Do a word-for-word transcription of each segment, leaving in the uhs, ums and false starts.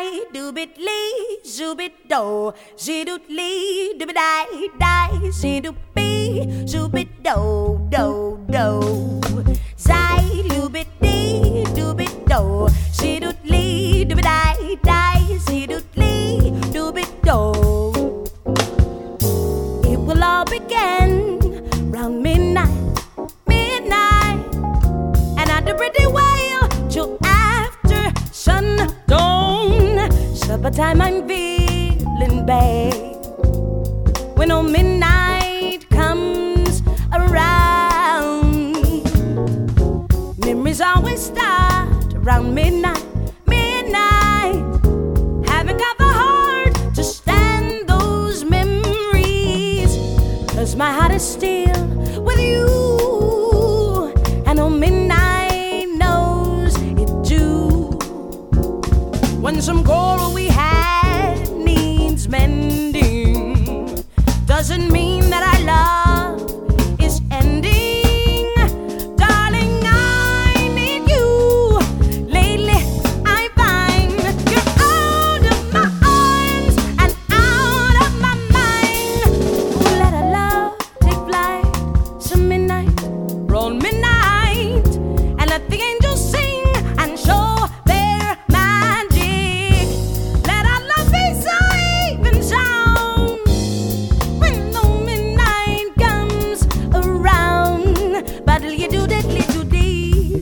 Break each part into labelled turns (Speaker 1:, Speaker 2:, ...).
Speaker 1: die, doobit lee, zoobit do, zidoot lee, doobit die, die, zidoot bee, zoobit do, do, do. Zai, loobit dee, doobit do, zidoot lee, doobit die, die, zidoot lee, doobit do. It will all begin round midnight, midnight, and at the pretty while till after sundown. Supper time I'm feeling bad when on midnight comes around. Memories always start around midnight, midnight. Haven't got the heart to stand those memories, 'cause my heart is still with you, and on midnight knows it too. When some quarrel we had needs mending, doesn't mean that our love is ending. Darling, I need you. Lately I find you're out of my arms and out of my mind. Oh, let our love take flight some midnight, roll midnight, and let the angels sing and show their magic. Let our love be safe and sound when the midnight comes around. But you do that little deed.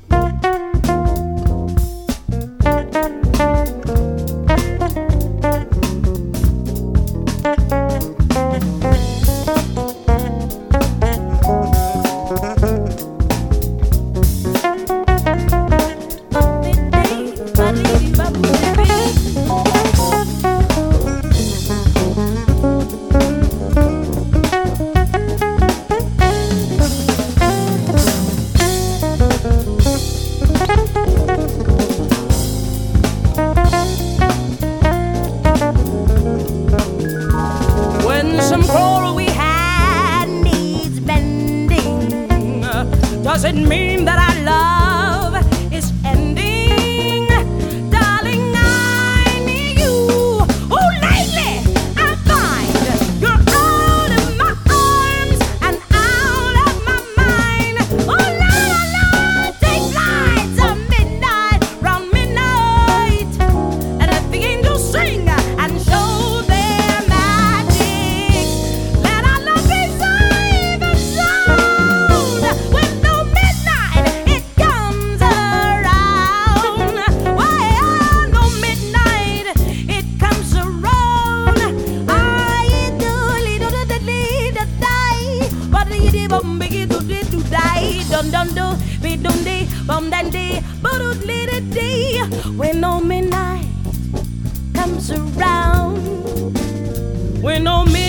Speaker 1: When some quarrel we had needs mending, does it mean that our love is ending? Darling, I need you. Oh, lately I find you're out of my arms and out of my mind. Oh, la la la, take flights at midnight, round midnight, and let the angels sing and show their magic. Let our love be safe and sound when the midnight it comes around. Well, no midnight it comes around. I do little da da da die, but the di bum biggie do di do die, dun dun do be dum di bum dan di, but do little di when no midnight comes around. When no midnight